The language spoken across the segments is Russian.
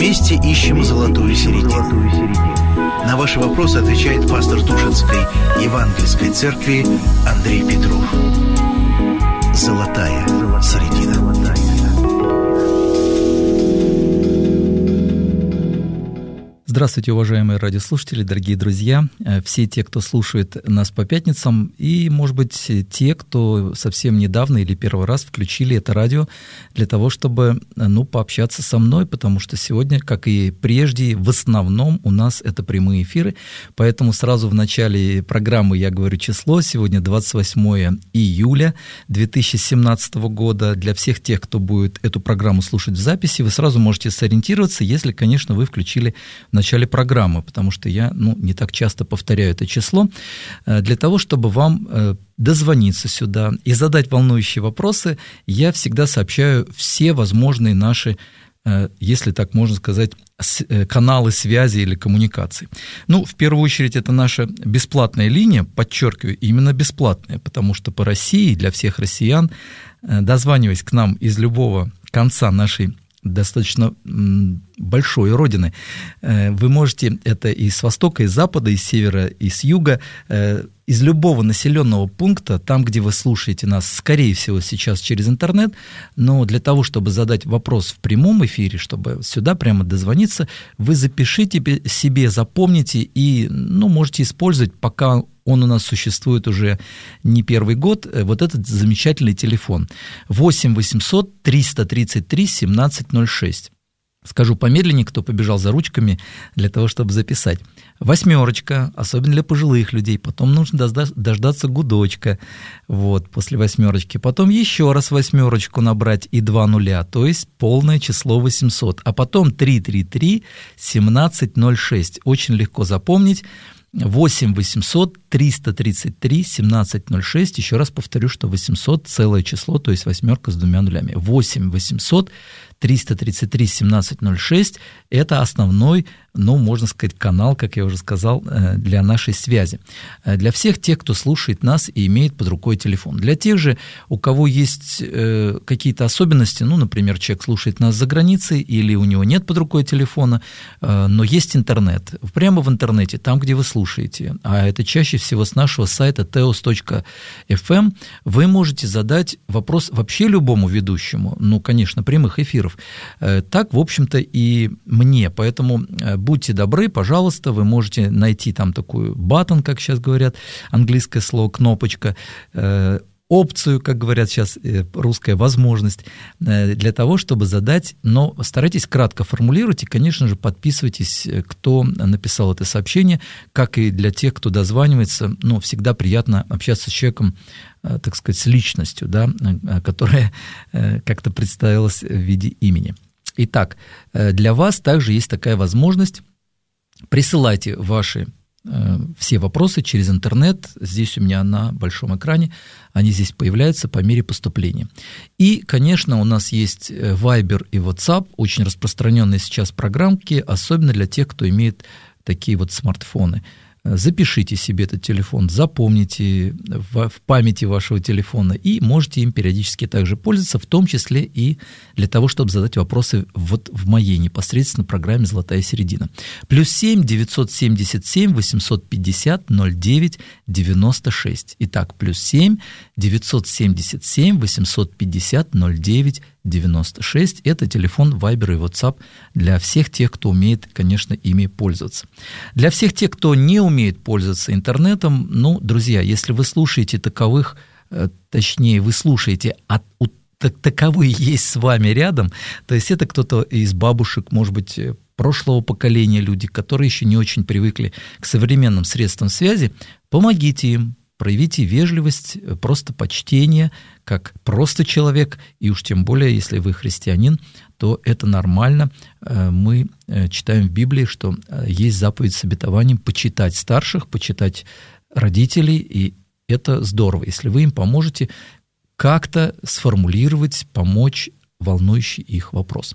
Вместе ищем золотую середину. На ваши вопросы отвечает пастор Тушинской Евангельской церкви Андрей Петров. Золотая середина. Здравствуйте, уважаемые радиослушатели, дорогие друзья, все те, кто слушает нас по пятницам, и, может быть, те, кто совсем недавно или первый раз включили это радио для того, чтобы, пообщаться со мной, потому что сегодня, как и прежде, в основном у нас это прямые эфиры, поэтому сразу в начале программы я говорю число. Сегодня 28 июля 2017 года. Для всех тех, кто будет эту программу слушать в записи, вы сразу можете сориентироваться, если, конечно, вы включили в начале программы, потому что я не так часто повторяю это число, для того, чтобы вам дозвониться сюда и задать волнующие вопросы, я всегда сообщаю все возможные наши, если так можно сказать, каналы связи или коммуникации. В первую очередь, это наша бесплатная линия, подчеркиваю, именно бесплатная, потому что по России, для всех россиян, дозваниваясь к нам из любого конца нашей достаточно большой родины, вы можете это и с востока, и с запада, и с севера, и с юга, из любого населенного пункта, там, где вы слушаете нас, скорее всего, сейчас через интернет, но для того, чтобы задать вопрос в прямом эфире, чтобы сюда прямо дозвониться, вы запишите себе, запомните и, можете использовать, пока он у нас существует уже не первый год, вот этот замечательный телефон 8 800 333 1706. Скажу помедленнее, кто побежал за ручками для того, чтобы записать. 8, особенно для пожилых людей, потом нужно дождаться гудочка, после 8, потом еще раз 8 набрать и 2 нуля, то есть полное число 800, а потом 333 1706, очень легко запомнить. 8 800 333 1706. Еще раз повторю, что 800 целое число, то есть 8 с 2 нулями. 8 800 333 1706 – это основной, можно сказать, канал, как я уже сказал, для нашей связи. Для всех тех, кто слушает нас и имеет под рукой телефон. Для тех же, у кого есть какие-то особенности, например, человек слушает нас за границей или у него нет под рукой телефона, но есть интернет. Прямо в интернете, там, где вы слушаете, а это чаще всего с нашего сайта teos.fm, вы можете задать вопрос вообще любому ведущему, конечно, прямых эфиров. Так, в общем-то, и мне. Поэтому будьте добры, пожалуйста, вы можете найти там такую button, как сейчас говорят, английское слово кнопочка, опцию, как говорят сейчас, русская возможность, для того, чтобы задать, но старайтесь кратко формулировать и, конечно же, подписывайтесь, кто написал это сообщение, как и для тех, кто дозванивается, всегда приятно общаться с человеком, так сказать, с личностью, которая как-то представилась в виде имени. Итак, для вас также есть такая возможность. Присылайте ваши все вопросы через интернет. Здесь у меня на большом экране они здесь появляются по мере поступления. И, конечно, у нас есть Viber и WhatsApp, очень распространенные сейчас программки, особенно для тех, кто имеет такие смартфоны. Запишите себе этот телефон, запомните в памяти вашего телефона и можете им периодически также пользоваться, в том числе и для того, чтобы задать вопросы в моей непосредственно программе «Золотая середина». +7 977 850 09 96. Итак, +7 977 850 09 96. Это телефон Viber и WhatsApp для всех тех, кто умеет, конечно, ими пользоваться. Для всех тех, кто не умеет пользоваться интернетом, друзья, если вы слушаете таковых, точнее, вы слушаете таковые есть с вами рядом, то есть это кто-то из бабушек, может быть, прошлого поколения люди, которые еще не очень привыкли к современным средствам связи, помогите им. Проявите вежливость, просто почтение, как просто человек, и уж тем более, если вы христианин, то это нормально. Мы читаем в Библии, что есть заповедь с обетованием почитать старших, почитать родителей, и это здорово, если вы им поможете как-то сформулировать, помочь волнующий их вопрос.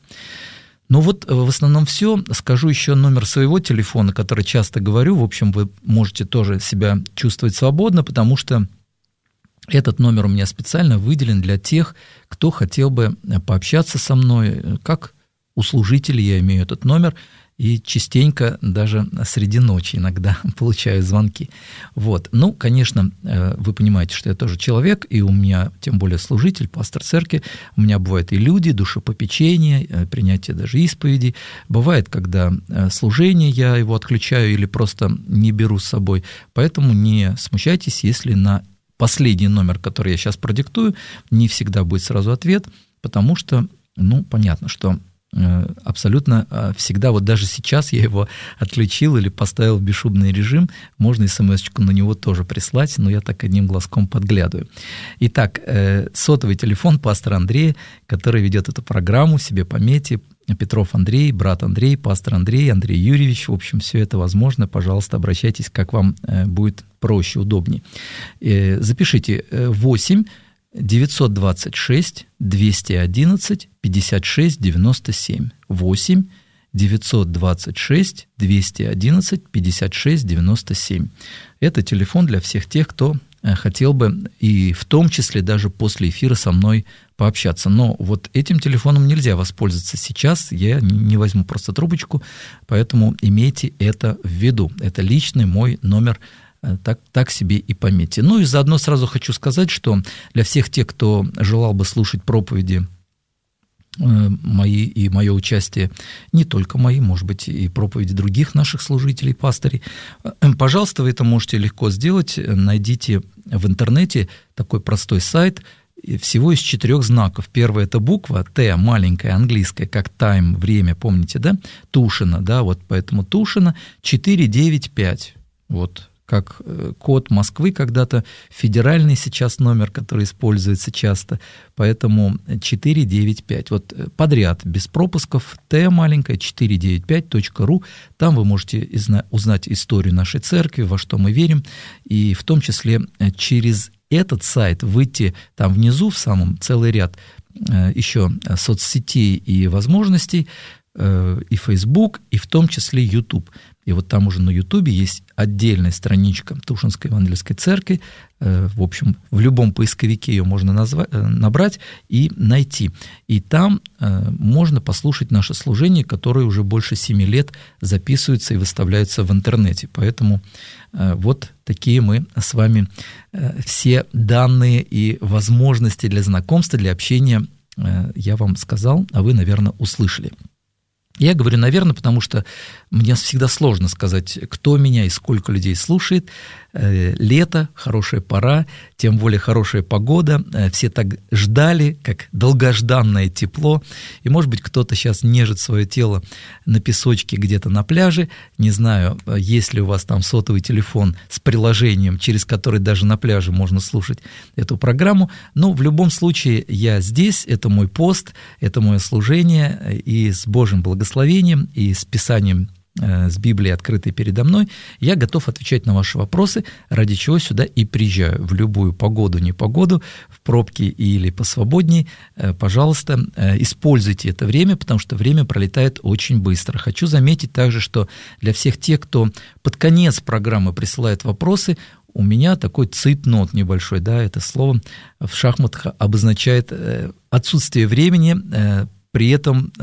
В основном все. Скажу еще номер своего телефона, который часто говорю. В общем, вы можете тоже себя чувствовать свободно, потому что этот номер у меня специально выделен для тех, кто хотел бы пообщаться со мной, как у служителей я имею этот номер, и частенько даже среди ночи иногда получаю звонки. Вот. Ну, конечно, вы понимаете, что я тоже человек, и у меня, тем более служитель, пастор церкви, у меня бывают и люди, душепопечение, принятие даже исповеди. Бывает, когда служение я его отключаю или просто не беру с собой. Поэтому не смущайтесь, если на последний номер, который я сейчас продиктую, не всегда будет сразу ответ, потому что, ну, понятно, что абсолютно всегда, вот даже сейчас я его отключил или поставил в бесшумный режим, можно смс-очку на него тоже прислать, но я так одним глазком подглядываю. Итак, сотовый телефон пастора Андрея, который ведет эту программу, себе пометьте, Петров Андрей, брат Андрей, пастор Андрей, Андрей Юрьевич, в общем, все это возможно, пожалуйста, обращайтесь, как вам будет проще, удобнее. Запишите 8 926 211 56 97. 8 926 211 56 97. Это телефон для всех тех, кто хотел бы, и в том числе даже после эфира со мной пообщаться. Но вот этим телефоном нельзя воспользоваться сейчас, я не возьму просто трубочку, поэтому имейте это в виду. Это личный мой номер. Так себе и пометьте. Ну и заодно сразу хочу сказать, что для всех тех, кто желал бы слушать проповеди мои и мое участие, не только мои, может быть, и проповеди других наших служителей, пастырей, пожалуйста, вы это можете легко сделать. Найдите в интернете такой простой сайт, всего из 4 знаков. Первая – это буква Т, маленькая, английская, как time, время, помните, да? Тушино, да, вот поэтому Тушино 495, вот. Как код Москвы когда-то, федеральный сейчас номер, который используется часто, поэтому 495. Вот подряд, без пропусков, Т маленькая, 495.ru, там вы можете узнать историю нашей церкви, во что мы верим, и в том числе через этот сайт выйти, там внизу в самом целый ряд еще соцсетей и возможностей, и Facebook, и в том числе YouTube. И вот там уже на YouTube есть отдельная страничка Тушинской Евангельской Церкви. В общем, в любом поисковике ее можно набрать и найти. И там можно послушать наше служение, которое уже больше 7 лет записывается и выставляется в интернете. Поэтому вот такие мы с вами все данные и возможности для знакомства, для общения я вам сказал, а вы, наверное, услышали. Я говорю, наверное, потому что мне всегда сложно сказать, кто меня и сколько людей слушает. Лето, хорошая пора, тем более хорошая погода. Все так ждали, как долгожданное тепло. И, может быть, кто-то сейчас нежит свое тело на песочке где-то на пляже. Не знаю, есть ли у вас там сотовый телефон с приложением, через который даже на пляже можно слушать эту программу. Но в любом случае я здесь, это мой пост, это мое служение, и с Божьим благословением, и с Писанием, с Библией, открытой передо мной, я готов отвечать на ваши вопросы, ради чего сюда и приезжаю. В любую погоду, непогоду, в пробке или посвободней, пожалуйста, используйте это время, потому что время пролетает очень быстро. Хочу заметить также, что для всех тех, кто под конец программы присылает вопросы, у меня такой цейтнот небольшой, да, это слово в шахматах обозначает отсутствие времени, при этом,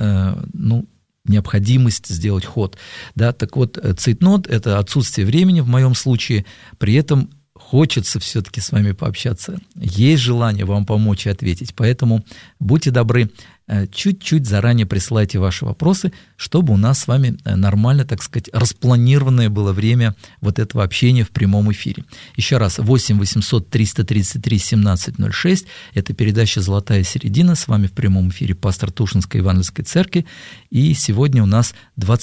необходимость сделать ход. Да, так вот, цейтнот – это отсутствие времени в моем случае, при этом хочется все-таки с вами пообщаться. Есть желание вам помочь и ответить, поэтому будьте добры, чуть-чуть заранее присылайте ваши вопросы, чтобы у нас с вами нормально, так сказать, распланированное было время вот этого общения в прямом эфире. Еще раз, 8 800 333 1706, это передача «Золотая середина», с вами в прямом эфире пастор Тушинской Евангельской Церкви, и сегодня у нас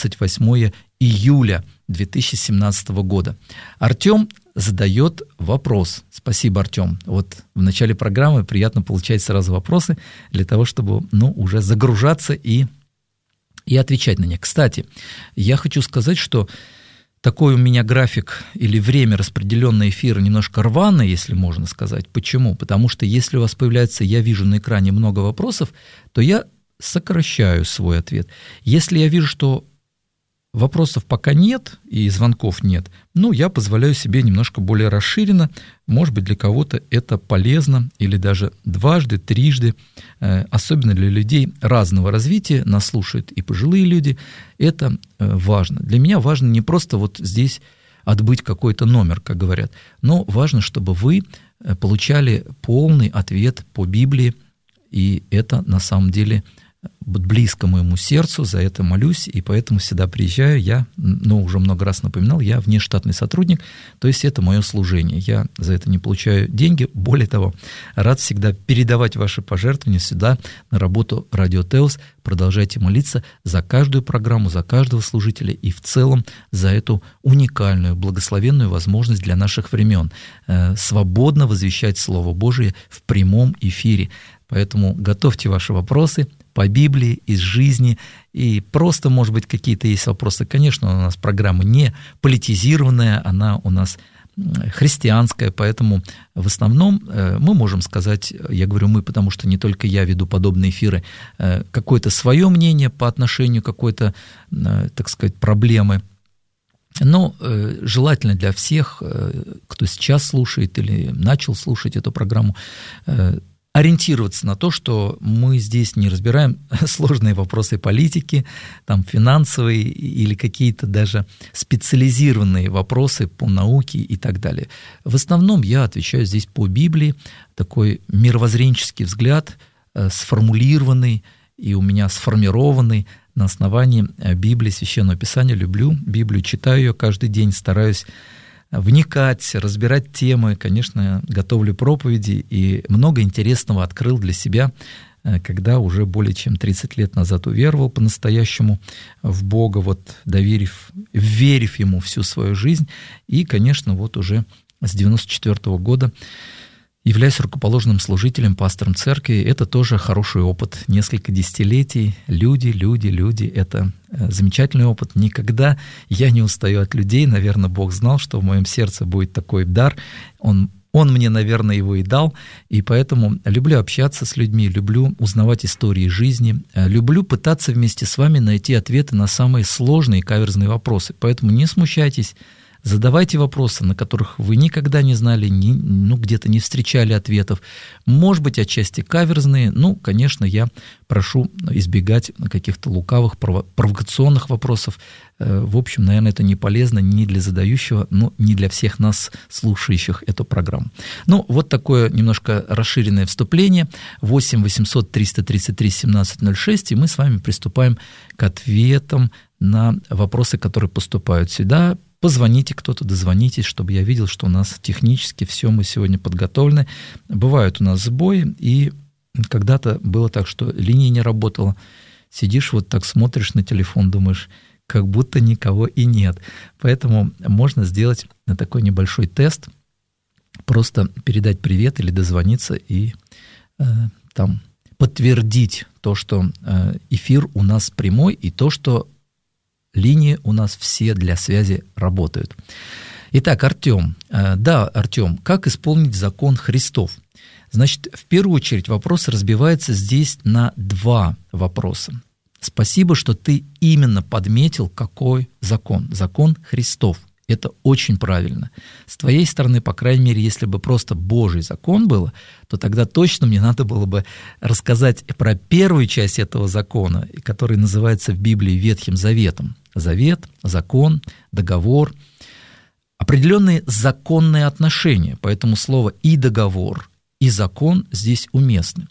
28 июля 2017 года. Артем задает вопрос. Спасибо, Артем. Вот в начале программы приятно получать сразу вопросы для того, чтобы уже загружаться и отвечать на них. Кстати, я хочу сказать, что такой у меня график или время распределенного эфира немножко рваное, если можно сказать. Почему? Потому что если у вас появляется, я вижу на экране много вопросов, то я сокращаю свой ответ. Если я вижу, что вопросов пока нет и звонков нет, но я позволяю себе немножко более расширенно. Может быть, для кого-то это полезно, или даже дважды, трижды, особенно для людей разного развития, нас слушают и пожилые люди, это важно. Для меня важно не просто вот здесь отбыть какой-то номер, как говорят, но важно, чтобы вы получали полный ответ по Библии, и это на самом деле близко моему сердцу, за это молюсь, и поэтому всегда приезжаю. Я, уже много раз напоминал, я внештатный сотрудник, то есть это мое служение. Я за это не получаю деньги, более того, рад всегда передавать ваши пожертвования сюда, на работу Радио Теос. Продолжайте молиться за каждую программу, за каждого служителя и в целом за эту уникальную, благословенную возможность для наших времен свободно возвещать Слово Божие в прямом эфире. Поэтому готовьте ваши вопросы по Библии, из жизни, и просто, может быть, какие-то есть вопросы. Конечно, у нас программа не политизированная, она у нас христианская, поэтому в основном мы можем сказать, я говорю мы, потому что не только я веду подобные эфиры, какое-то свое мнение по отношению к какой-то, так сказать, проблемы. Но желательно для всех, кто сейчас слушает или начал слушать эту программу, ориентироваться на то, что мы здесь не разбираем сложные вопросы политики, там, финансовые или какие-то даже специализированные вопросы по науке и так далее. В основном я отвечаю здесь по Библии, такой мировоззренческий взгляд, сформулированный и у меня сформированный на основании Библии, Священного Писания. Люблю Библию, читаю ее каждый день, стараюсь вникать, разбирать темы, конечно, готовлю проповеди, и много интересного открыл для себя, когда уже более чем 30 лет назад уверовал по-настоящему в Бога, верив Ему всю свою жизнь, и, конечно, уже с 94 года являюсь рукоположенным служителем, пастором церкви. Это тоже хороший опыт. Несколько десятилетий. Люди. Это замечательный опыт. Никогда я не устаю от людей. Наверное, Бог знал, что в моем сердце будет такой дар. Он мне, наверное, его и дал. И поэтому люблю общаться с людьми, люблю узнавать истории жизни, люблю пытаться вместе с вами найти ответы на самые сложные и каверзные вопросы. Поэтому не смущайтесь. Задавайте вопросы, на которых вы никогда не знали, где-то не встречали ответов. Может быть, отчасти каверзные. Конечно, я прошу избегать каких-то лукавых, провокационных вопросов. В общем, наверное, это не полезно ни для задающего, ни для всех нас, слушающих эту программу. Такое немножко расширенное вступление. 8 800 333 1706, и мы с вами приступаем к ответам на вопросы, которые поступают сюда. Позвоните кто-то, дозвонитесь, чтобы я видел, что у нас технически все мы сегодня подготовлены. Бывают у нас сбои, и когда-то было так, что линия не работала. Сидишь так, смотришь на телефон, думаешь, как будто никого и нет. Поэтому можно сделать такой небольшой тест, просто передать привет или дозвониться и там подтвердить то, что эфир у нас прямой, и то, что линии у нас все для связи работают. Итак, Артем. Артем, как исполнить закон Христов? Значит, в первую очередь вопрос разбивается здесь на два вопроса. Спасибо, что ты именно подметил, какой закон. Закон Христов. Это очень правильно. С твоей стороны, по крайней мере, если бы просто Божий закон было, то тогда точно мне надо было бы рассказать про первую часть этого закона, который называется в Библии Ветхим Заветом. Завет, закон, договор, определенные законные отношения. Поэтому слово и договор, и закон здесь уместны.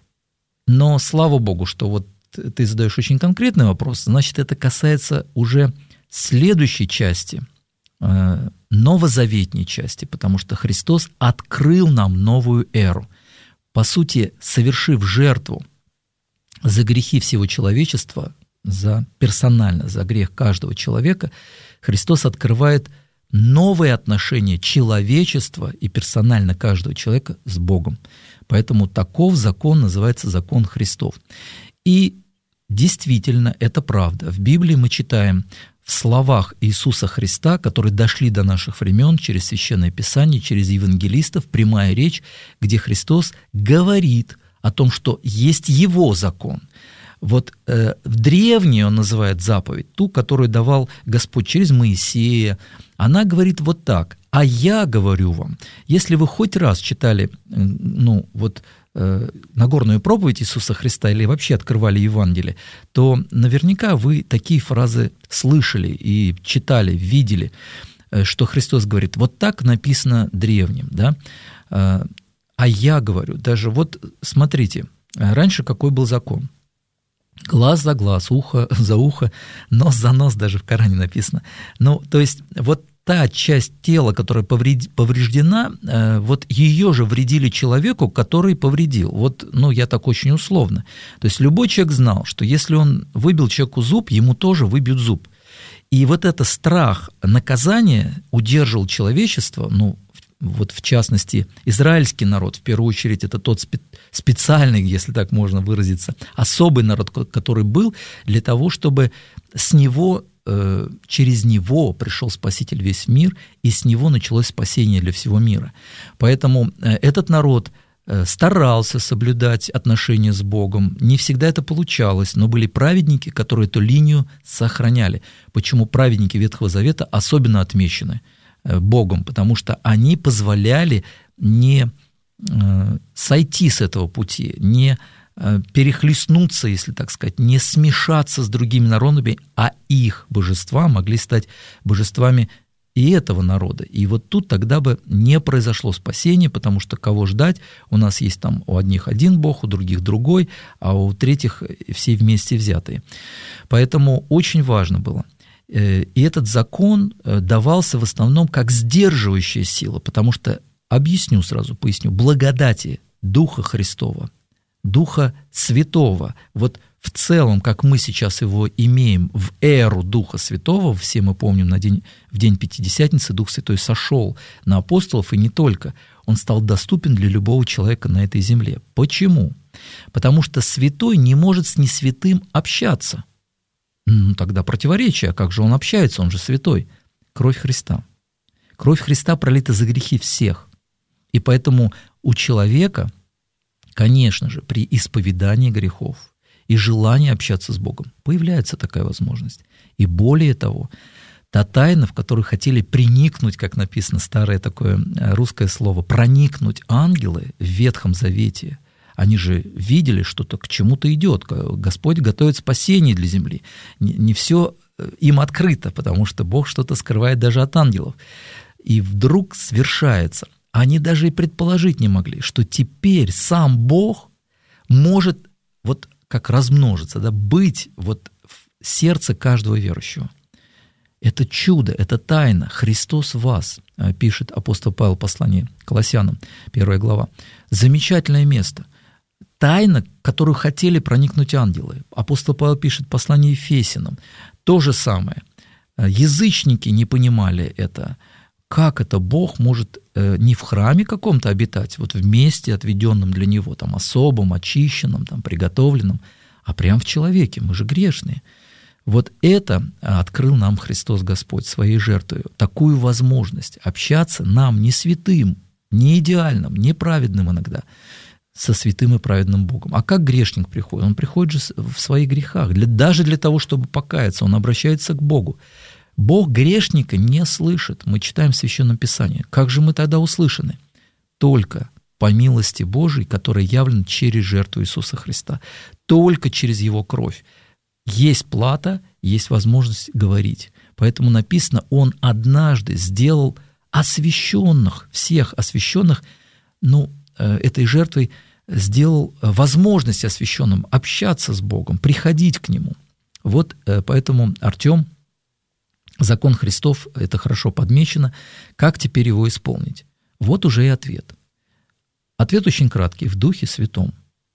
Но слава Богу, что ты задаешь очень конкретный вопрос, значит, это касается уже следующей части, новозаветней части, потому что Христос открыл нам новую эру. По сути, совершив жертву за грехи всего человечества, персонально за грех каждого человека, Христос открывает новые отношения человечества и персонально каждого человека с Богом. Поэтому таков закон называется закон Христов. И действительно, это правда. В Библии мы читаем в словах Иисуса Христа, которые дошли до наших времен через Священное Писание, через евангелистов, прямая речь, где Христос говорит о том, что есть Его закон. Вот в древней он называет заповедь, ту, которую давал Господь через Моисея. Она говорит вот так: «А я говорю вам». Если вы хоть раз читали, Нагорную проповедь Иисуса Христа или вообще открывали Евангелие, то наверняка вы такие фразы слышали и читали, видели, что Христос говорит: вот так написано древним, да? А я говорю, даже вот смотрите, раньше какой был закон? Глаз за глаз, ухо за ухо, нос за нос, даже в Коране написано. То есть вот та часть тела, которая повреждена, вот ее же вредили человеку, который повредил. Я так очень условно. То есть любой человек знал, что если он выбил человеку зуб, ему тоже выбьют зуб. И вот это страх наказания удерживал человечество, в частности, израильский народ, в первую очередь, это тот специальный, если так можно выразиться, особый народ, который был для того, чтобы через него пришел Спаситель весь мир, и с него началось спасение для всего мира. Поэтому этот народ старался соблюдать отношения с Богом. Не всегда это получалось, но были праведники, которые эту линию сохраняли. Почему праведники Ветхого Завета особенно отмечены Богом? Потому что они позволяли не сойти с этого пути, не перехлестнуться, если так сказать, не смешаться с другими народами, а их божества могли стать божествами и этого народа. И вот тут тогда бы не произошло спасение, потому что кого ждать? У нас есть там у одних один Бог, у других другой, а у третьих все вместе взятые. Поэтому очень важно было. И этот закон давался в основном как сдерживающая сила, потому что, поясню, благодати Духа Христова, Духа Святого, вот в целом, как мы сейчас его имеем в эру Духа Святого, все мы помним, в день Пятидесятницы Дух Святой сошел на апостолов, и не только, он стал доступен для любого человека на этой земле. Почему? Потому что святой не может с несвятым общаться. Тогда противоречие, а как же он общается, он же святой? Кровь Христа. Кровь Христа пролита за грехи всех. И поэтому у человека, конечно же, при исповедании грехов и желании общаться с Богом появляется такая возможность. И более того, та тайна, в которую хотели проникнуть, как написано старое такое русское слово, проникнуть ангелы в Ветхом Завете, они же видели, что-то к чему-то идет. Господь готовит спасение для земли. Не все им открыто, потому что Бог что-то скрывает даже от ангелов. И вдруг свершается. Они даже и предположить не могли, что теперь сам Бог может вот как размножиться, быть вот в сердце каждого верующего. Это чудо, это тайна. Христос в вас, пишет апостол Павел в послании к Колоссянам, 1 глава. Замечательное место. Тайна, в которую хотели проникнуть ангелы. Апостол Павел пишет в послании Ефесянам. То же самое. Язычники не понимали это. Как это Бог может не в храме каком-то обитать, вот в месте, отведенном для Него, там особом, очищенном, там приготовленном, а прямо в человеке, мы же грешные. Вот это открыл нам Христос Господь своей жертвой, такую возможность общаться нам не святым, не идеальным, не праведным иногда, со святым и праведным Богом. А как грешник приходит? Он приходит же в своих грехах, даже для того, чтобы покаяться, он обращается к Богу. Бог грешника не слышит. Мы читаем в Священном Писании. Как же мы тогда услышаны? Только по милости Божией, которая явлена через жертву Иисуса Христа. Только через Его кровь. Есть плата, есть возможность говорить. Поэтому написано, Он однажды сделал освященных, всех освященных, этой жертвой сделал возможность освященным общаться с Богом, приходить к Нему. Вот поэтому, Артем, закон Христов, это хорошо подмечено. Как теперь его исполнить? Вот уже и ответ. Ответ очень краткий, в Духе Святом.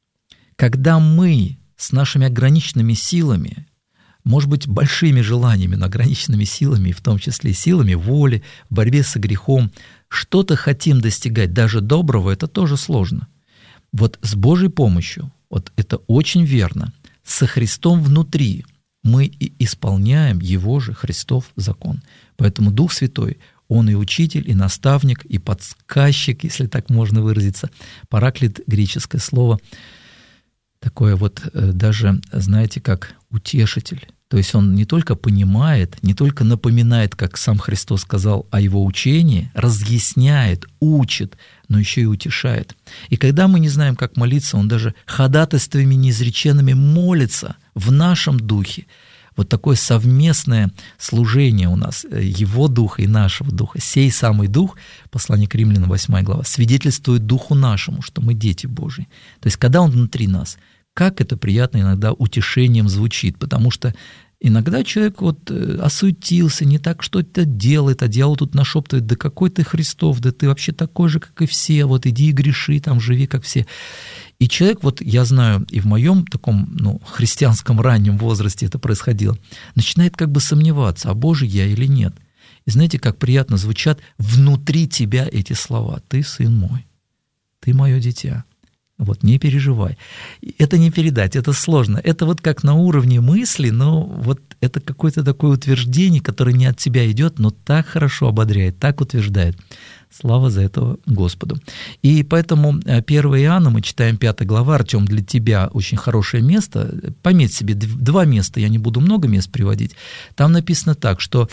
Когда мы с нашими ограниченными силами, может быть, большими желаниями, но ограниченными силами, в том числе силами воли, в борьбе со грехом, что-то хотим достигать, даже доброго, это тоже сложно. Вот с Божьей помощью, вот это очень верно, со Христом внутри мы и исполняем Его же, Христов, закон. Поэтому Дух Святой, Он и учитель, и наставник, и подсказчик, если так можно выразиться, параклит, греческое слово, такое вот даже, знаете, как утешитель. То есть он не только понимает, не только напоминает, как сам Христос сказал о его учении, разъясняет, учит, но еще и утешает. И когда мы не знаем, как молиться, он даже ходатайствами неизреченными молится в нашем духе. Вот такое совместное служение у нас, его духа и нашего духа. Сей самый дух, послание к Римлянам, 8 глава, свидетельствует духу нашему, что мы дети Божьи. То есть когда он внутри нас, как это приятно иногда утешением звучит, потому что иногда человек вот осуетился, не так что-то делает, а дьявол тут нашептывает: да какой ты Христов, да ты вообще такой же, как и все, вот иди и греши, там живи, как все. И человек, вот я знаю, и в моем таком христианском раннем возрасте это происходило, начинает как бы сомневаться, а Божий я или нет. И знаете, как приятно звучат внутри тебя эти слова: ты сын мой, ты мое дитя. Вот, не переживай. Это не передать, это сложно. Это вот как на уровне мысли, но вот это какое-то такое утверждение, которое не от тебя идет, но так хорошо ободряет, так утверждает. Слава за это Господу. И поэтому 1 Иоанна, мы читаем 5 глава, Артем, для тебя очень хорошее место. Пометь себе 2 места, я не буду много мест приводить. Там написано так, что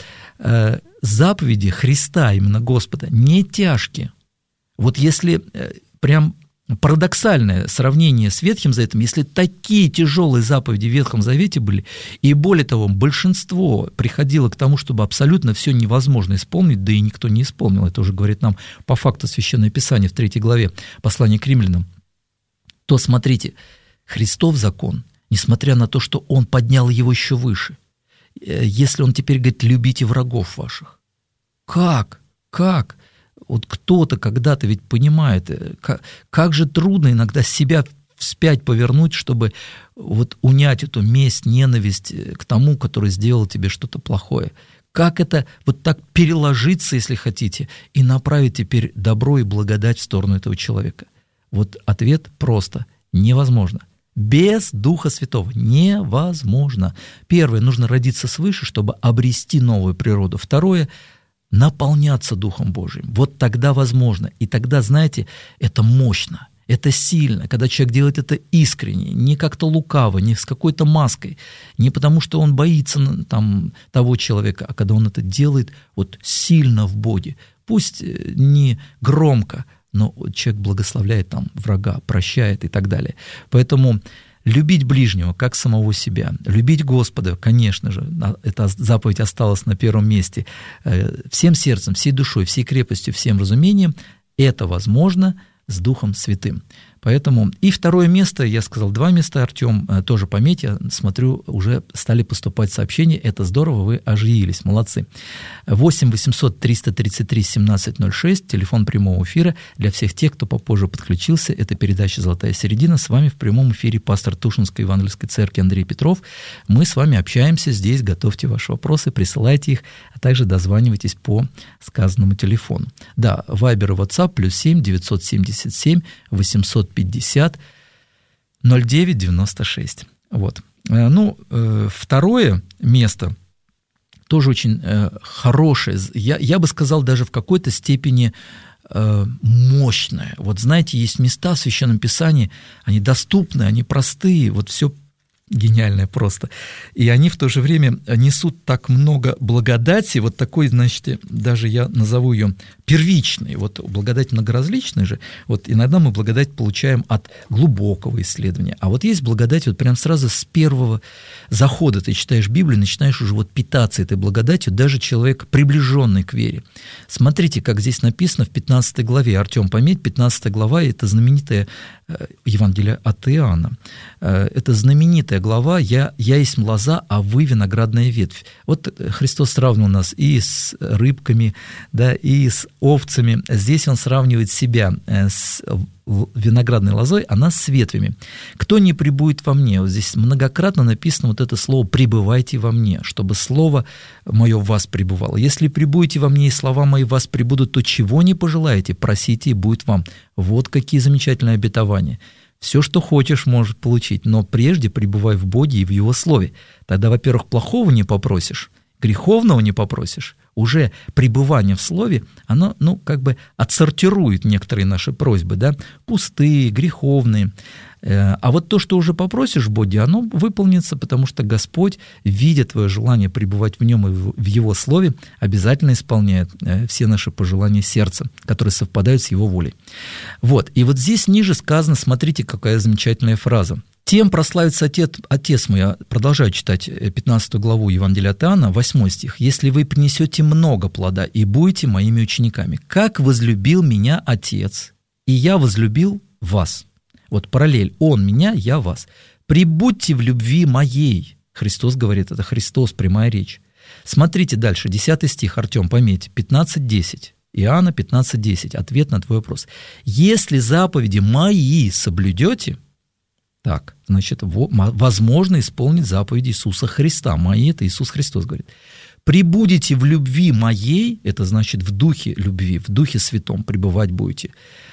заповеди Христа, именно Господа, не тяжкие. Вот если прям парадоксальное сравнение с Ветхим Заветом, если такие тяжелые заповеди в Ветхом Завете были, и более того, большинство приходило к тому, чтобы абсолютно все невозможно исполнить, да и никто не исполнил, это уже говорит нам по факту Священное Писание в 3 главе послания к Римлянам, то смотрите, Христов закон, несмотря на то, что Он поднял его еще выше, если Он теперь говорит: любите врагов ваших, как? Вот кто-то когда-то ведь понимает, как же трудно иногда себя вспять повернуть, чтобы вот унять эту месть, ненависть к тому, который сделал тебе что-то плохое. Как это вот так переложиться, если хотите, и направить теперь добро и благодать в сторону этого человека? Вот ответ просто: невозможно. Без Духа Святого невозможно. Первое, нужно родиться свыше, чтобы обрести новую природу. Второе, наполняться Духом Божиим. Вот тогда возможно. И тогда, знаете, это мощно, это сильно, когда человек делает это искренне, не как-то лукаво, не с какой-то маской, не потому что он боится там того человека, а когда он это делает вот сильно в Боге. Пусть не громко, но человек благословляет там врага, прощает и так далее. Поэтому любить ближнего, как самого себя, любить Господа, конечно же, эта заповедь осталась на первом месте, всем сердцем, всей душой, всей крепостью, всем разумением, это возможно с Духом Святым. Поэтому и второе место, я сказал 2 места, Артем, тоже пометь, я смотрю, уже стали поступать сообщения, это здорово, вы оживились, молодцы. 8 800 333 1706, телефон прямого эфира для всех тех, кто попозже подключился, это передача «Золотая середина», с вами в прямом эфире пастор Тушинской Евангельской церкви Андрей Петров, мы с вами общаемся здесь, готовьте ваши вопросы, присылайте их, а также дозванивайтесь по сказанному телефону. Да, Вайбер и WhatsApp +7 977 850 0996. Вот. Второе место тоже очень хорошее, я бы сказал, даже в какой-то степени мощное. Вот знаете, есть места в Священном Писании, они доступны, они простые, вот все гениальное просто. И они в то же время несут так много благодати, вот такой, значит, даже я назову ее первичной. Вот благодать многоразличная же. Вот иногда мы благодать получаем от глубокого исследования. А вот есть благодать вот прям сразу с первого захода. Ты читаешь Библию, начинаешь уже вот питаться этой благодатью, даже человек, приближенный к вере. Смотрите, как здесь написано в 15 главе. Артем, пометь, 15 глава – это знаменитое Евангелие от Иоанна. Это знаменитая глава «Я есть лоза, а вы виноградная ветвь». Вот Христос сравнивал нас и с рыбками, да, и с овцами. Здесь Он сравнивает себя с виноградной лозой, а нас с ветвями. «Кто не пребудет во мне?» Вот здесь многократно написано вот это слово «пребывайте во мне», чтобы слово мое в вас пребывало. «Если пребудете во мне, и слова мои в вас пребудут, то чего не пожелаете, просите, и будет вам». Вот какие замечательные обетования. Все, что хочешь, можешь получить, но прежде пребывай в Боге и в Его Слове. Тогда, во-первых, плохого не попросишь, греховного не попросишь. Уже пребывание в Слове, оно, как бы отсортирует некоторые наши просьбы, да, пустые, греховные. А вот то, что уже попросишь Боге, оно выполнится, потому что Господь, видя твое желание пребывать в Нем и в Его Слове, обязательно исполняет все наши пожелания сердца, которые совпадают с Его волей. Вот. И вот здесь ниже сказано, смотрите, какая замечательная фраза. «Тем прославится Отец мой», я продолжаю читать 15 главу Евангелия от Иоанна, 8 стих, «если вы принесете много плода и будете моими учениками, как возлюбил меня Отец, и я возлюбил вас». Вот параллель. Он меня, я вас. «Прибудьте в любви моей». Христос говорит, это Христос, прямая речь. Смотрите дальше, 10 стих, Артем, пометь, 15:10. Иоанна 15:10. Ответ на твой вопрос. «Если заповеди мои соблюдете», так, значит, возможно исполнить заповеди Иисуса Христа. Мои — это Иисус Христос говорит. «Прибудете в любви моей», это значит в духе любви, в духе святом пребывать будете,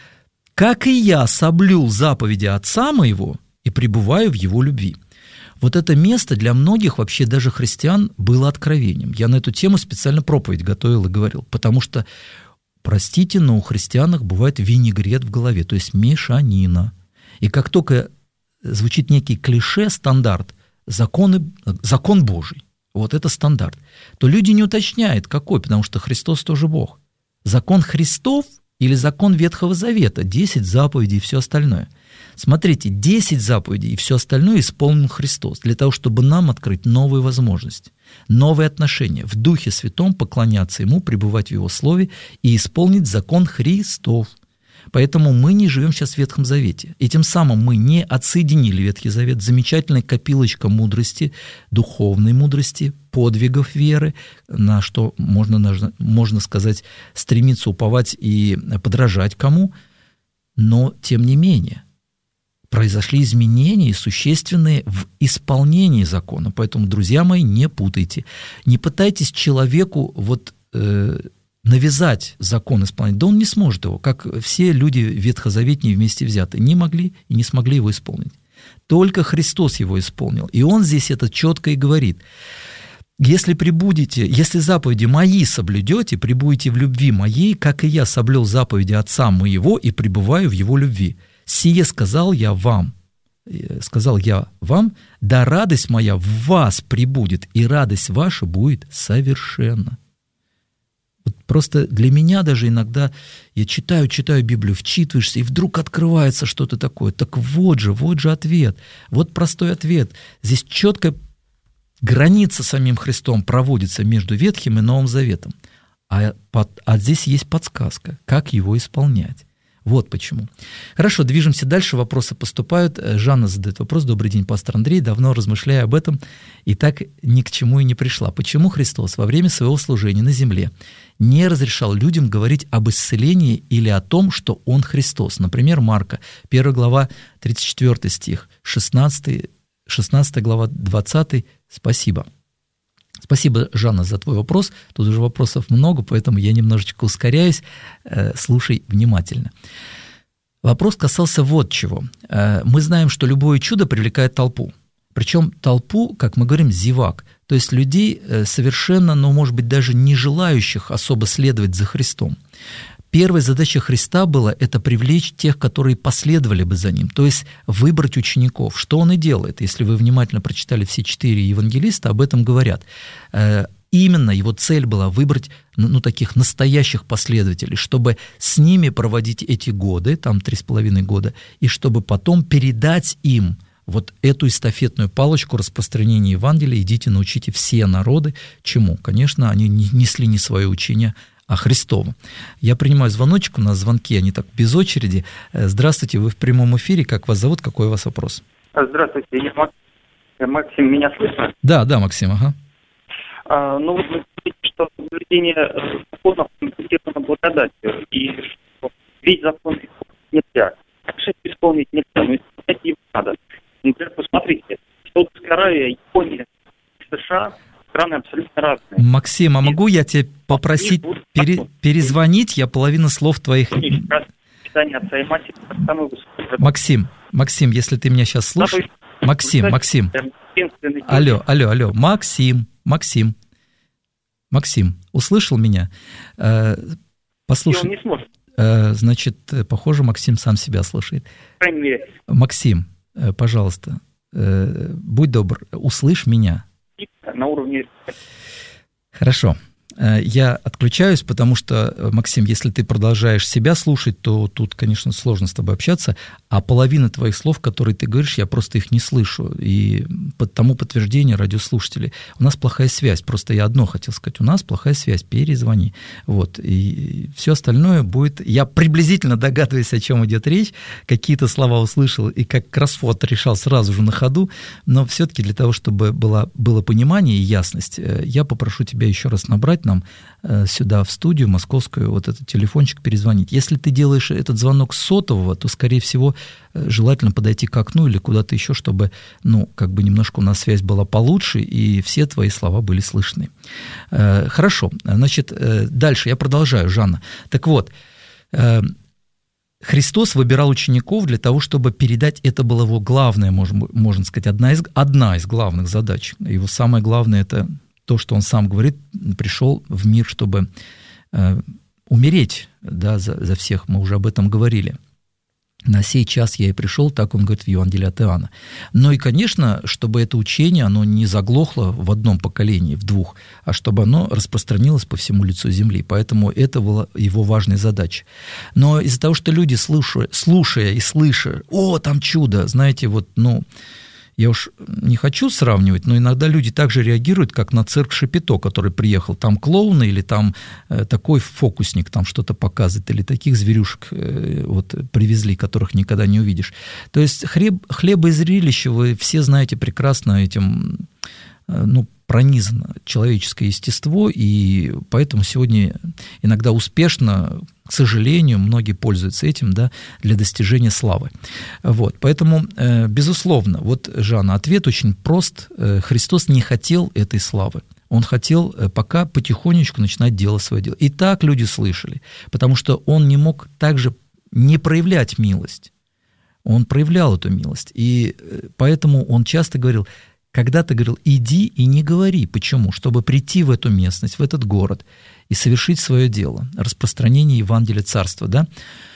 «как и я соблюл заповеди Отца моего и пребываю в Его любви». Вот это место для многих, вообще даже христиан, было откровением. Я на эту тему специально проповедь готовил и говорил, потому что, простите, но у христиан бывает винегрет в голове, то есть мешанина. И как только звучит некий клише, стандарт, закон Божий, вот это стандарт, то люди не уточняют, какой, потому что Христос тоже Бог. Закон Христов или закон Ветхого Завета, 10 заповедей и все остальное. Смотрите, 10 заповедей и все остальное исполнил Христос для того, чтобы нам открыть новые возможности, новые отношения, в Духе Святом поклоняться Ему, пребывать в Его Слове и исполнить закон Христов. Поэтому мы не живем сейчас в Ветхом Завете. И тем самым мы не отсоединили Ветхий Завет, замечательная копилочка мудрости, духовной мудрости, подвигов веры, на что можно сказать, стремиться уповать и подражать кому. Но, тем не менее, произошли изменения существенные в исполнении закона. Поэтому, друзья мои, не путайте. Не пытайтесь человеку навязать закон исполнять. Да он не сможет его, как все люди ветхозаветные вместе взятые, не могли и не смогли его исполнить. Только Христос его исполнил. И он здесь это четко и говорит. Если заповеди мои соблюдете, пребудете в любви моей, как и я соблюл заповеди Отца моего и пребываю в Его любви. Сие сказал я вам, да радость моя в вас пребудет, и радость ваша будет совершенна. Вот просто для меня даже иногда я читаю Библию, вчитываешься, и вдруг открывается что-то такое. Так вот же ответ. Вот простой ответ. Здесь четко граница самим Христом проводится между Ветхим и Новым Заветом. А здесь есть подсказка, как его исполнять. Вот почему. Хорошо, движемся дальше, вопросы поступают. Жанна задает вопрос. Добрый день, пастор Андрей. Давно размышляя об этом, и так ни к чему и не пришла. Почему Христос во время своего служения на земле не разрешал людям говорить об исцелении или о том, что Он Христос? Например, Марка, 1 глава, 34 стих, 16 глава, 20. Спасибо. Спасибо, Жанна, за твой вопрос. Тут уже вопросов много, поэтому я немножечко ускоряюсь. Слушай внимательно. Вопрос касался вот чего. Мы знаем, что любое чудо привлекает толпу. Причем толпу, как мы говорим, зевак. То есть людей совершенно, может быть, даже не желающих особо следовать за Христом. Первая задача Христа была – это привлечь тех, которые последовали бы за Ним, то есть выбрать учеников. Что Он и делает. Если вы внимательно прочитали все 4 евангелиста, об этом говорят. Именно его цель была выбрать таких настоящих последователей, чтобы с ними проводить эти годы, там 3,5 года, и чтобы потом передать им вот эту эстафетную палочку распространения Евангелия. Идите, научите все народы. Чему? Конечно, они несли не свое учение, а Христово. Я принимаю звоночек, у нас звонки, они так без очереди. Здравствуйте, вы в прямом эфире, как вас зовут, какой у вас вопрос? Здравствуйте, я Максим, меня слышно? Да, Максим, ага. Вы говорите, что соблюдение законов компенсировано благодатью, и что весь закон нельзя. Шесть исполнить нельзя, но исполнять его надо. Например, посмотрите, Саудовская Аравия, Япония, США, страны абсолютно разные. Максим, а могу я тебя попросить перезвонить? Я половину слов твоих... Максим, если ты меня сейчас слушаешь... Максим. Алло, Максим, услышал меня? Послушай. Он не сможет. Значит, похоже, Максим сам себя слушает. Максим, пожалуйста, будь добр, услышь меня. На уровне... Хорошо. Я отключаюсь, потому что, Максим, если ты продолжаешь себя слушать, то тут, конечно, сложно с тобой общаться, а половина твоих слов, которые ты говоришь, я просто их не слышу. И по тому подтверждению радиослушателей, у нас плохая связь. Просто я одно хотел сказать, у нас плохая связь, перезвони. Вот. И все остальное будет... Я приблизительно догадываюсь, о чем идет речь, какие-то слова услышал, и как кроссворд решал сразу же на ходу, но все-таки для того, чтобы было понимание и ясность, я попрошу тебя еще раз набрать нам сюда, в студию московскую, вот этот телефончик, перезвонить. Если ты делаешь этот звонок с сотового, то, скорее всего, желательно подойти к окну или куда-то еще, чтобы, немножко у нас связь была получше, и все твои слова были слышны. Хорошо, значит, дальше я продолжаю, Жанна. Так вот, Христос выбирал учеников для того, чтобы передать, это была его главная, можно сказать, одна из главных задач. Его самое главное – это то, что он сам говорит, пришел в мир, чтобы умереть, да, за всех, мы уже об этом говорили. На сей час я и пришел, так он говорит в Евангелии от Иоанна. Но и, конечно, чтобы это учение, оно не заглохло в одном поколении, в двух, а чтобы оно распространилось по всему лицу земли. Поэтому это была его важная задача. Но из-за того, что люди, слушая и слыша, там чудо, знаете, я уж не хочу сравнивать, но иногда люди также реагируют, как на цирк Шапито, который приехал, там клоуны или там такой фокусник там что-то показывает, или таких зверюшек привезли, которых никогда не увидишь. То есть хлеба и зрелища, вы все знаете прекрасно этим, пронизано человеческое естество, и поэтому сегодня иногда успешно, к сожалению, многие пользуются этим, да, для достижения славы. Вот, поэтому, безусловно, Жанна, ответ очень прост. Христос не хотел этой славы. Он хотел пока потихонечку начинать делать свое дело. И так люди слышали, потому что он не мог также не проявлять милость. Он проявлял эту милость, и поэтому он часто говорил, когда-то говорил, иди и не говори. Почему? Чтобы прийти в эту местность, в этот город и совершить свое дело, распространение Евангелия Царства, да?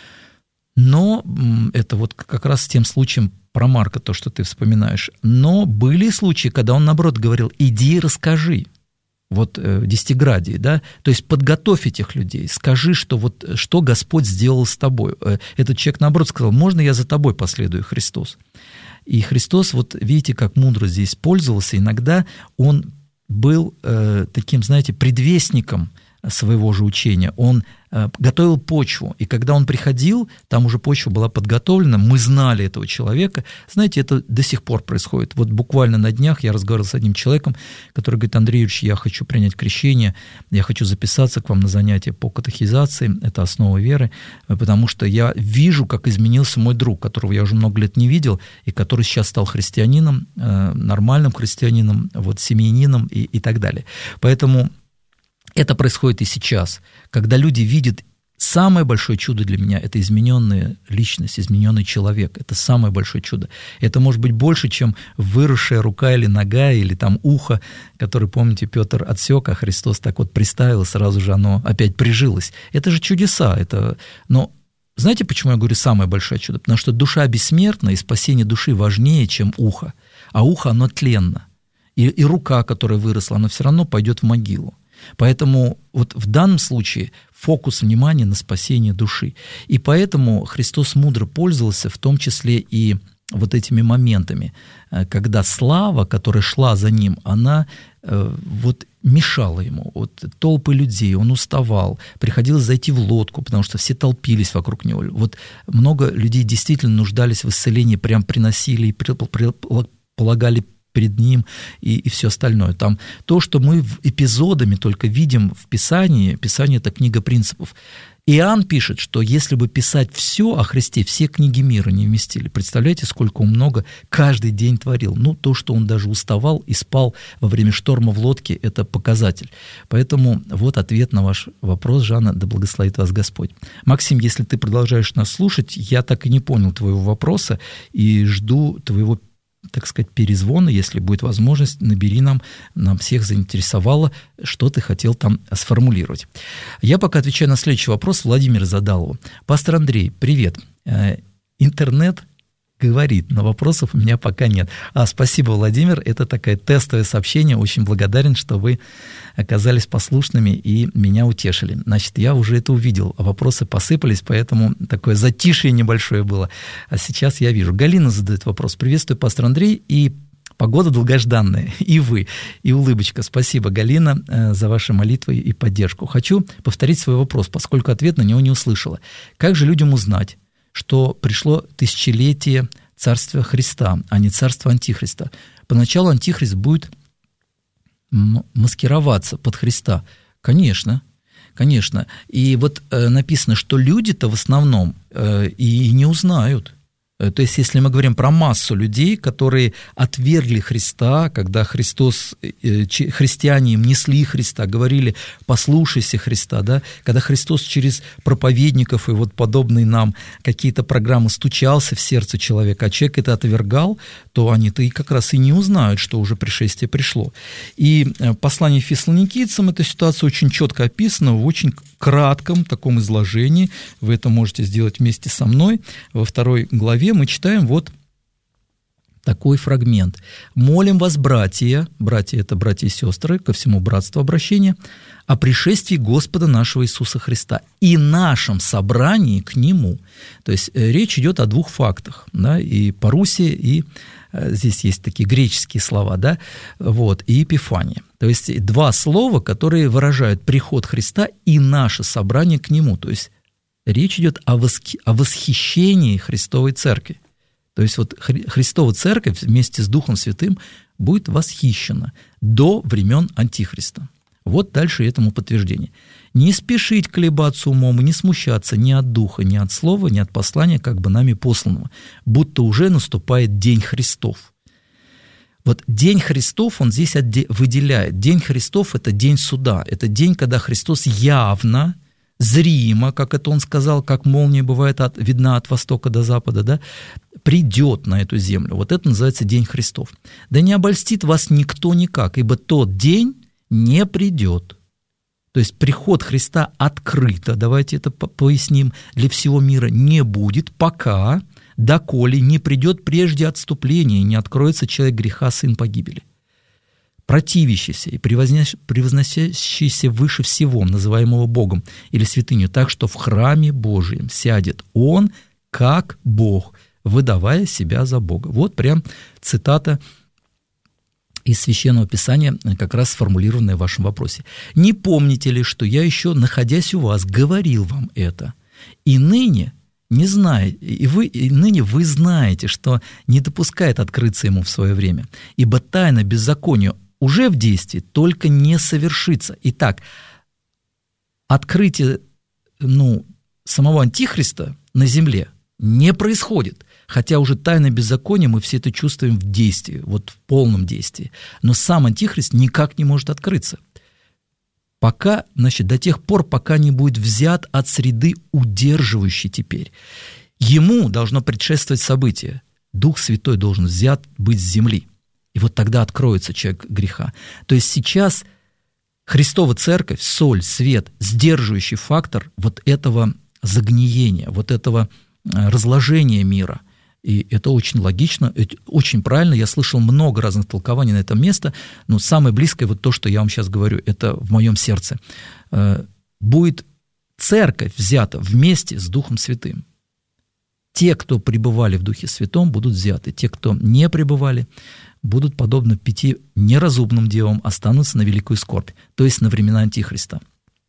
Но это как раз с тем случаем про Марка, то, что ты вспоминаешь. Но были случаи, когда он, наоборот, говорил, иди и расскажи. Десятиградие, да? То есть подготовь этих людей, скажи, что Господь сделал с тобой. Этот человек, наоборот, сказал, можно я за тобой последую, Христос? И Христос, видите, как мудро здесь пользовался, иногда он был таким, знаете, предвестником своего же учения, он готовил почву, и когда он приходил, там уже почва была подготовлена, мы знали этого человека, знаете, это до сих пор происходит. Буквально на днях я разговаривал с одним человеком, который говорит, Андрей Юрьевич, я хочу принять крещение, я хочу записаться к вам на занятия по катехизации, это основа веры, потому что я вижу, как изменился мой друг, которого я уже много лет не видел, и который сейчас стал христианином, нормальным христианином, семьянином и так далее. Поэтому это происходит и сейчас, когда люди видят, самое большое чудо для меня – это измененная личность, измененный человек. Это самое большое чудо. Это может быть больше, чем выросшая рука или нога, или там ухо, которое, помните, Петр отсек, а Христос так приставил, и сразу же оно опять прижилось. Это же чудеса. Но знаете, почему я говорю самое большое чудо? Потому что душа бессмертна, и спасение души важнее, чем ухо. А ухо, оно тленно. И рука, которая выросла, она все равно пойдет в могилу. Поэтому в данном случае фокус внимания на спасение души. И поэтому Христос мудро пользовался в том числе и этими моментами, когда слава, которая шла за ним, она мешала ему. Толпы людей, он уставал, приходилось зайти в лодку, потому что все толпились вокруг него. Много людей действительно нуждались в исцелении, прям приносили и полагали перед ним и все остальное. Там то, что мы эпизодами только видим в Писании, Писание – это книга принципов. Иоанн пишет, что если бы писать все о Христе, все книги мира не вместили. Представляете, сколько он много каждый день творил. То, что он даже уставал и спал во время шторма в лодке, это показатель. Поэтому ответ на ваш вопрос, Жанна, да благословит вас Господь. Максим, если ты продолжаешь нас слушать, я так и не понял твоего вопроса и жду твоего, так сказать, перезвона, если будет возможность, набери нам всех заинтересовало, что ты хотел там сформулировать. Я пока отвечаю на следующий вопрос, Владимир задал его. Пастор Андрей, привет. Интернет говорит, но вопросов у меня пока нет. Спасибо, Владимир, это такое тестовое сообщение, очень благодарен, что вы оказались послушными и меня утешили. Значит, я уже это увидел, вопросы посыпались, поэтому такое затишье небольшое было. А сейчас я вижу. Галина задает вопрос. Приветствую, пастор Андрей, и погода долгожданная, и вы, и улыбочка. Спасибо, Галина, за ваши молитвы и поддержку. Хочу повторить свой вопрос, поскольку ответ на него не услышала. Как же людям узнать, что пришло тысячелетие Царства Христа, а не Царства Антихриста? Поначалу Антихрист будет маскироваться под Христа. Конечно. И вот написано, что люди-то в основном и не узнают. То есть, если мы говорим про массу людей, которые отвергли Христа, когда христиане им несли Христа, говорили «послушайся Христа», да? Когда Христос через проповедников и вот подобные нам какие-то программы стучался в сердце человека, а человек это отвергал, то они-то и как раз и не узнают, что уже пришествие пришло. И послание Фессалоникийцам эта ситуация очень четко описана в очень кратком таком изложении. Вы это можете сделать вместе со мной. Во 2 главе мы читаем вот такой фрагмент. «Молим вас, братья» — это братья и сестры, ко всему братству обращения, «о пришествии Господа нашего Иисуса Христа и нашем собрании к Нему». То есть речь идет о 2 фактах, да, и парусия, и здесь есть такие греческие слова, да, вот, и эпифания. То есть 2 слова, которые выражают приход Христа и наше собрание к Нему. То есть речь идет о восхищении Христовой Церкви. То есть вот Христова Церковь вместе с Духом Святым будет восхищена до времен Антихриста. Вот дальше этому подтверждение. «Не спешить колебаться умом и не смущаться ни от Духа, ни от Слова, ни от послания, как бы нами посланного, будто уже наступает День Христов». Вот День Христов он здесь выделяет. День Христов – это день суда, это день, когда Христос явно, зримо, как это он сказал, как молния бывает видна от востока до запада, да, придет на эту землю. Вот это называется День Христов. «Да не обольстит вас никто никак, ибо тот день не придет». То есть приход Христа открыто, давайте это поясним, для всего мира не будет, пока, доколе не придет прежде отступления, не откроется человек греха, сын погибели. Противящийся и превозносящийся выше всего, называемого Богом или святынью, так что в храме Божьем сядет он, как Бог, выдавая себя за Бога. Вот прям цитата из Священного Писания, как раз сформулированная в вашем вопросе. «Не помните ли, что я еще, находясь у вас, говорил вам это? И ныне не знаете, и ныне вы знаете, что не допускает открыться ему в свое время, ибо тайна беззакония уже в действии, только не совершится». Итак, открытие самого Антихриста на земле не происходит, хотя уже тайна беззакония мы все это чувствуем в действии, вот в полном действии. Но сам Антихрист никак не может открыться. Пока, до тех пор, пока не будет взят от среды, удерживающей теперь. Ему должно предшествовать событие. Дух Святой должен быть с земли. И вот тогда откроется человек греха. То есть сейчас Христова Церковь, соль, свет, сдерживающий фактор вот этого загниения, вот этого разложения мира. И это очень логично, это очень правильно. Я слышал много разных толкований на это место, но самое близкое вот то, что я вам сейчас говорю, это в моем сердце. Будет церковь взята вместе с Духом Святым. Те, кто пребывали в Духе Святом, будут взяты. Те, кто не пребывали, будут, подобно 5 неразумным девам, останутся на великую скорбь, то есть на времена Антихриста.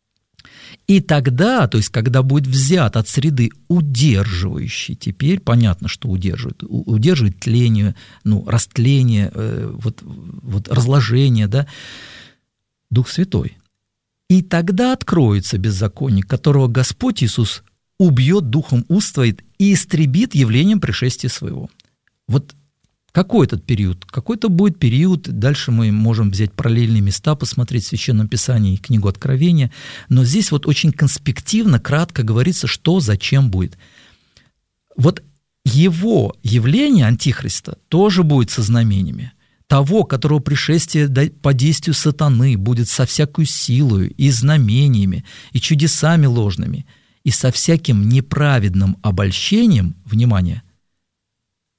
И тогда, то есть когда будет взят от среды удерживающий, теперь понятно, что удерживает тление, растление, вот разложение, да, Дух Святой. И тогда откроется беззаконник, которого Господь Иисус убьет духом уст твоих и истребит явлением пришествия своего. Вот какой этот период? Какой-то будет период, дальше мы можем взять параллельные места, посмотреть в Священном Писании и книгу Откровения, но здесь вот очень конспективно, кратко говорится, что, зачем будет. Вот его явление Антихриста тоже будет со знамениями. Того, которого пришествие по действию сатаны будет со всякой силою и знамениями, и чудесами ложными, и со всяким неправедным обольщением, внимание,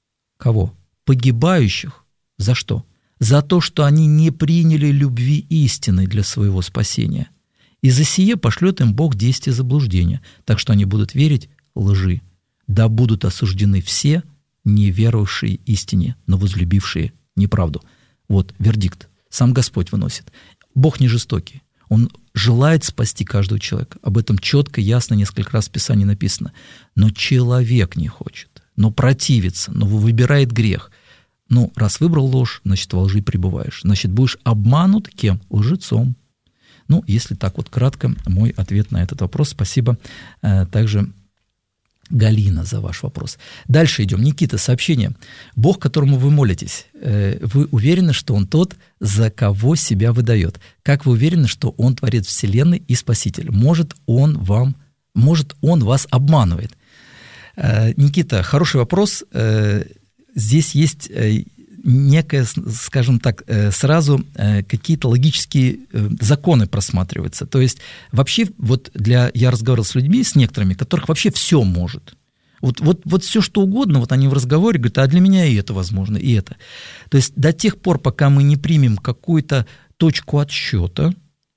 Кого? Погибающих. За что? За то, что они не приняли любви истины для своего спасения. И за сие пошлет им Бог действие заблуждения, так что они будут верить лжи. Да будут осуждены все, не веровавшие истине, но возлюбившие неправду. Вот вердикт. Сам Господь выносит. Бог не жестокий. Он желает спасти каждого человека. Об этом четко, ясно, несколько раз в Писании написано. Но человек не хочет, но противится, но выбирает грех. Ну, раз выбрал ложь, значит, во лжи пребываешь. Значит, будешь обманут кем? Лжецом. Ну, если так вот кратко, мой ответ на этот вопрос. Спасибо также, Галина, за ваш вопрос. Дальше идем. Никита, сообщение. Бог, которому вы молитесь, вы уверены, что Он тот, за кого себя выдает? Как вы уверены, что Он творец Вселенной и Спаситель? Может, Он вас обманывает? Никита, хороший вопрос. Здесь есть некое, скажем так, сразу какие-то логические законы просматриваются. То есть вообще вот я разговаривал с людьми, с некоторыми, которых вообще все может. Вот все что угодно, вот они в разговоре говорят, а для меня и это возможно, и это. То есть до тех пор, пока мы не примем какую-то точку отсчета,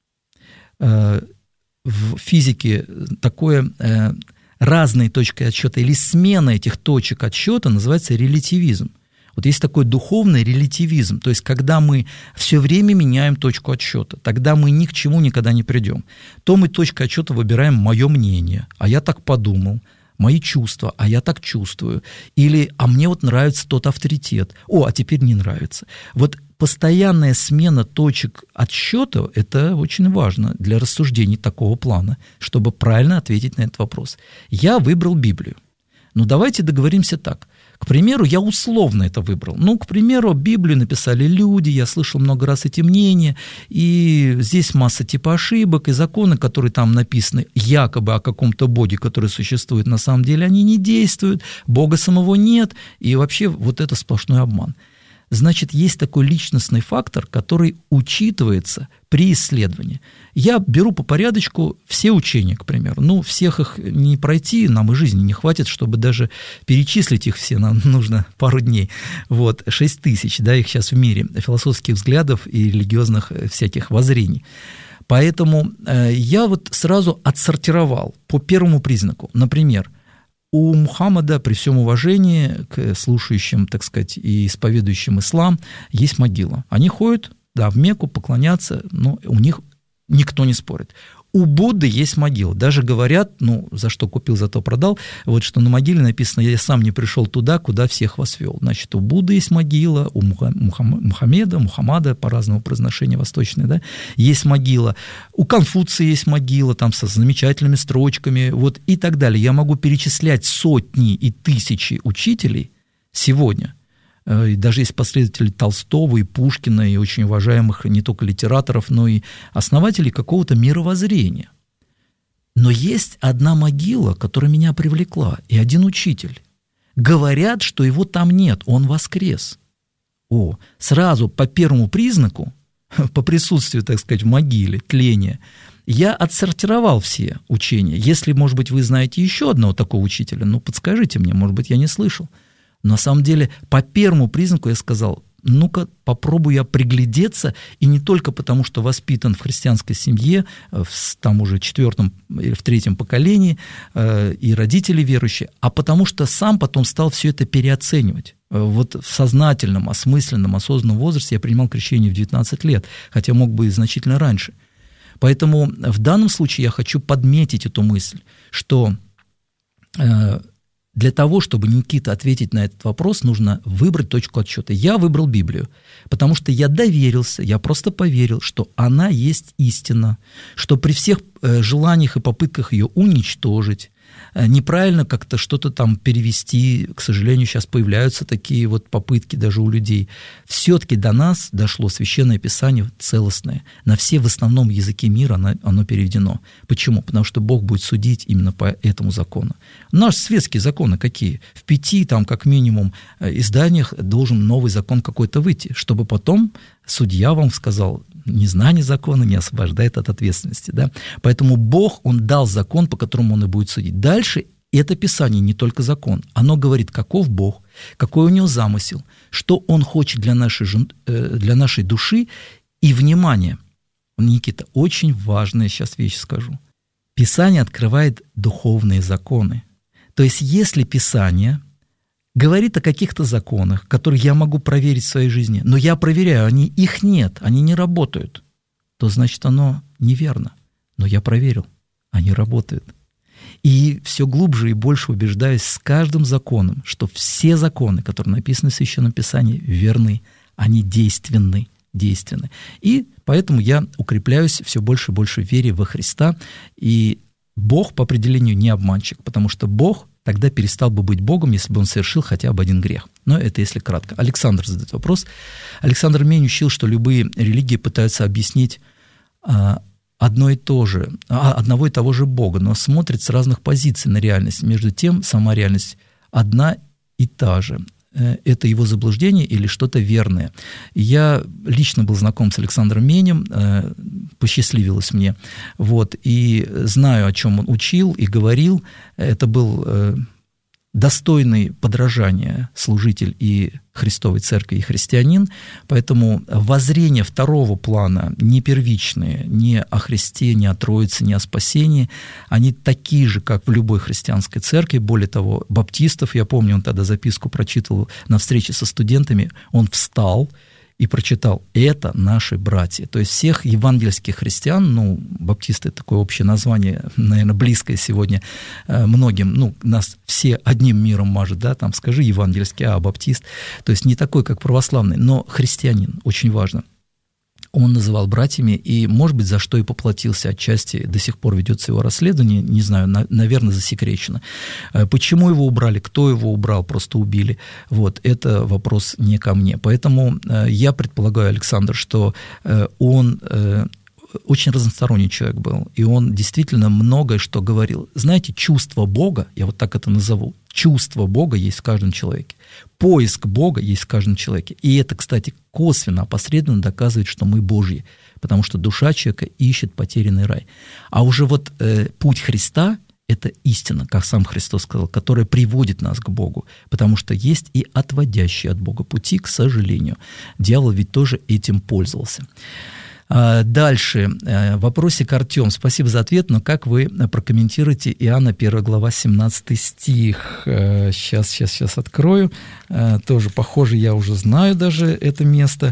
в физике такое разные точки отсчета или смена этих точек отсчета называется релятивизм. Вот есть такой духовный релятивизм, то есть когда мы все время меняем точку отсчета, тогда мы ни к чему никогда не придем. То мы точкой отсчета выбираем мое мнение, а я так подумал, мои чувства, а я так чувствую, или а мне вот нравится тот авторитет, а теперь не нравится. Вот постоянная смена точек отсчета – это очень важно для рассуждений такого плана, чтобы правильно ответить на этот вопрос. Я выбрал Библию. Ну, давайте договоримся так. К примеру, я условно это выбрал. Ну, к примеру, Библию написали люди, я слышал много раз эти мнения, и здесь масса типа ошибок, и законы, которые там написаны якобы о каком-то Боге, который существует, на самом деле они не действуют, Бога самого нет, и вообще вот это сплошной обман. Значит, есть такой личностный фактор, который учитывается при исследовании. Я беру по порядочку все учения, к примеру. Ну, всех их не пройти, нам и жизни не хватит, чтобы даже перечислить их все, нам нужно пару дней. Вот, 6000, да, их сейчас в мире, философских взглядов и религиозных всяких воззрений. Поэтому я вот сразу отсортировал по первому признаку. Например, у Мухаммада, при всем уважении к слушающим, так сказать, и исповедующим ислам, есть могила. Они ходят, да, в Мекку поклоняться, но у них никто не спорит. У Будды есть могила. Даже говорят, ну, за что купил, за то продал, вот что на могиле написано, я сам не пришел туда, куда всех вас вел. Значит, у Будды есть могила, у Мухаммада, по-разному произношению восточное, да, есть могила. У Конфуция есть могила, там со замечательными строчками, вот и так далее. Я могу перечислять сотни и тысячи учителей сегодня. И даже есть последователи Толстого и Пушкина, и очень уважаемых не только литераторов, но и основателей какого-то мировоззрения. Но есть одна могила, которая меня привлекла, и один учитель. Говорят, что его там нет, он воскрес. Сразу по первому признаку, по присутствию, так сказать, в могиле, тления, я отсортировал все учения. Если, может быть, вы знаете еще одного такого учителя, ну, подскажите мне, может быть, я не слышал. На самом деле, по первому признаку я сказал, ну-ка, попробую я приглядеться, и не только потому, что воспитан в христианской семье, там уже в 4-м или в 3-м поколении, и родители верующие, а потому что сам потом стал все это переоценивать. Вот в сознательном, осмысленном, осознанном возрасте я принимал крещение в 19 лет, хотя мог бы и значительно раньше. Поэтому в данном случае я хочу подметить эту мысль, что для того, чтобы, Никита, ответить на этот вопрос, нужно выбрать точку отсчета. Я выбрал Библию, потому что я доверился, я просто поверил, что она есть истина, что при всех желаниях и попытках ее уничтожить, неправильно как-то что-то там перевести, к сожалению, сейчас появляются такие вот попытки даже у людей. Все-таки до нас дошло Священное Писание целостное. На все в основном языки мира оно переведено. Почему? Потому что Бог будет судить именно по этому закону. Наши светские законы какие? В 5, там, как минимум, изданиях должен новый закон какой-то выйти, чтобы потом судья вам сказал, незнание закона не освобождает от ответственности. Да? Поэтому Бог, Он дал закон, по которому Он и будет судить. Дальше это Писание не только закон. Оно говорит, каков Бог, какой у Него замысел, что Он хочет для нашей души. И, внимание, Никита, очень важная сейчас вещь скажу. Писание открывает духовные законы. То есть, если Писание говорит о каких-то законах, которые я могу проверить в своей жизни, но я проверяю, их нет, они не работают, то значит, оно неверно. Но я проверил, они работают. И все глубже и больше убеждаюсь с каждым законом, что все законы, которые написаны в Священном Писании, верны, они действенны. И поэтому я укрепляюсь все больше и больше в вере во Христа. И Бог по определению не обманщик, потому что Бог тогда перестал бы быть Богом, если бы он совершил хотя бы один грех. Но это если кратко. Александр задает вопрос. Александр Мень учил, что любые религии пытаются объяснить одного и того же Бога, но смотрят с разных позиций на реальность. Между тем, сама реальность одна и та же. Это его заблуждение или что-то верное. Я лично был знаком с Александром Менем, посчастливилось мне, и знаю, о чем он учил и говорил. Это был достойный подражания служитель и Христовой Церкви, и христианин, поэтому воззрения второго плана, не первичные, не о Христе, не о Троице, не о спасении, они такие же, как в любой христианской церкви. Более того, баптистов, я помню, он тогда записку прочитывал на встрече со студентами, он встал и прочитал: «Это наши братья». То есть всех евангельских христиан, баптисты — это такое общее название, наверное, близкое сегодня многим, нас все одним миром мажут, там скажи евангельский, баптист, то есть не такой, как православный, но христианин, очень важно. Он называл братьями, и, может быть, за что и поплатился отчасти, до сих пор ведется его расследование, не знаю, наверное, засекречено. Почему его убрали, кто его убрал, просто убили, это вопрос не ко мне. Поэтому я предполагаю, Александр, что он очень разносторонний человек был, и он действительно многое что говорил. Знаете, чувство Бога, я так это назову, чувство Бога есть в каждом человеке, поиск Бога есть в каждом человеке. И это, кстати, косвенно, опосредованно доказывает, что мы Божьи, потому что душа человека ищет потерянный рай. А уже путь Христа — это истина, как сам Христос сказал, которая приводит нас к Богу, потому что есть и отводящие от Бога пути, к сожалению. Дьявол ведь тоже этим пользовался. Дальше. Вопросик Артем. Спасибо за ответ, но как вы прокомментируете Иоанна 1 глава 17 стих? Сейчас открою. Тоже, похоже, я уже знаю даже это место,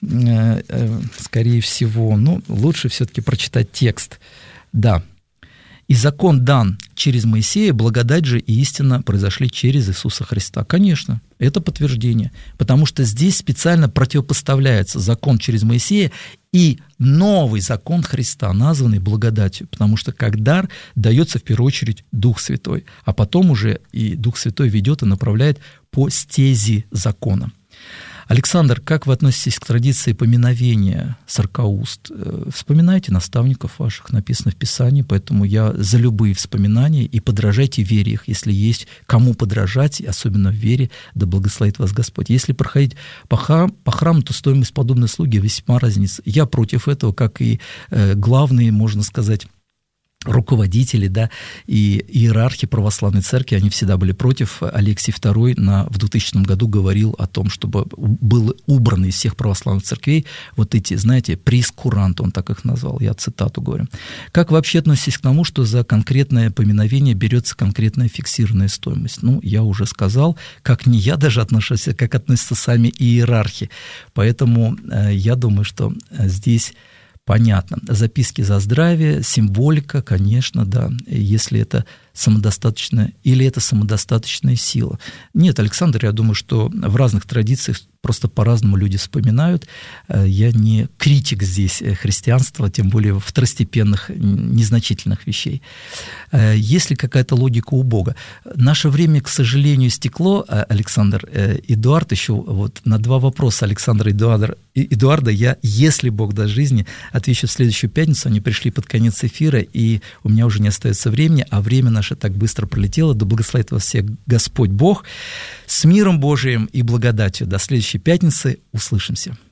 скорее всего. Лучше все-таки прочитать текст. Да. «И закон дан через Моисея, благодать же и истина произошли через Иисуса Христа». Конечно, это подтверждение, потому что здесь специально противопоставляется закон через Моисея и новый закон Христа, названный благодатью, потому что как дар дается в первую очередь Дух Святой, а потом уже и Дух Святой ведет и направляет по стези закона. Александр, как вы относитесь к традиции поминовения 40 уст? Вспоминайте наставников ваших, написано в Писании, поэтому я за любые вспоминания, и подражайте вере их, если есть кому подражать, особенно в вере, да благословит вас Господь. Если проходить по храму, то стоимость подобной услуги весьма разнится. Я против этого, как и главные, можно сказать, руководители, и иерархи православной церкви, они всегда были против. Алексий II в 2000 году говорил о том, чтобы был убран из всех православных церквей эти, знаете, прескуранты, он так их назвал, я цитату говорю. Как вы вообще относитесь к тому, что за конкретное поминовение берется конкретная фиксированная стоимость? Я уже сказал, как не я даже отношусь, как относятся сами иерархи. Поэтому я думаю, что здесь понятно. Записки за здравие, символика, конечно, да, если это самодостаточная или это самодостаточная сила. Нет, Александр, я думаю, что в разных традициях просто по-разному люди вспоминают. Я не критик здесь христианства, тем более второстепенных, незначительных вещей. Есть ли какая-то логика у Бога? Наше время, к сожалению, истекло, Александр. Эдуард еще на два вопроса Александра и Эдуарда я, если Бог даст жизни, отвечу в следующую пятницу. Они пришли под конец эфира, и у меня уже не остается времени, а время наше так быстро пролетело. Да благословит вас всех Господь Бог с миром Божиим и благодатью. До следующей пятницы. Услышимся.